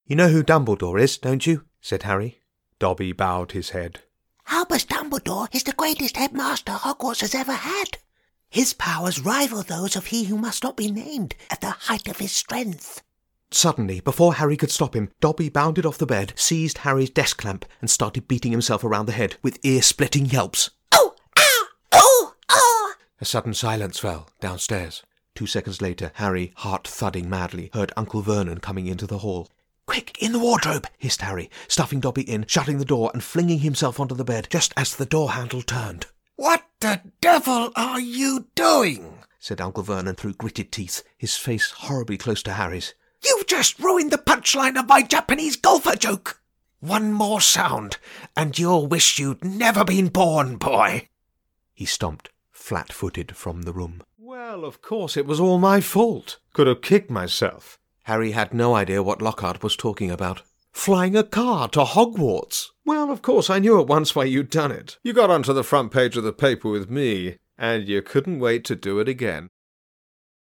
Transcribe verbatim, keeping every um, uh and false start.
"You know who Dumbledore is, don't you?" said Harry. Dobby bowed his head. Albus Dumbledore is the greatest headmaster Hogwarts has ever had. His powers rival those of he who must not be named at the height of his strength. Suddenly, before Harry could stop him, Dobby bounded off the bed, seized Harry's desk lamp, and started beating himself around the head with ear-splitting yelps. Oh! Ah! Oh! Oh! A sudden silence fell downstairs. Two seconds later, Harry, heart-thudding madly, heard Uncle Vernon coming into the hall. "Quick, in the wardrobe!" hissed Harry, stuffing Dobby in, shutting the door and flinging himself onto the bed just as the door handle turned. "What the devil are you doing?" said Uncle Vernon through gritted teeth, his face horribly close to Harry's. "You've just ruined the punchline of my Japanese golfer joke. One more sound, and you'll wish you'd never been born, boy." He stomped, flat-footed, from the room. Well, of course, it was all my fault. Could have kicked myself. Harry had no idea what Lockhart was talking about. Flying a car to Hogwarts. Well, of course, I knew at once why you'd done it. You got onto the front page of the paper with me, and you couldn't wait to do it again.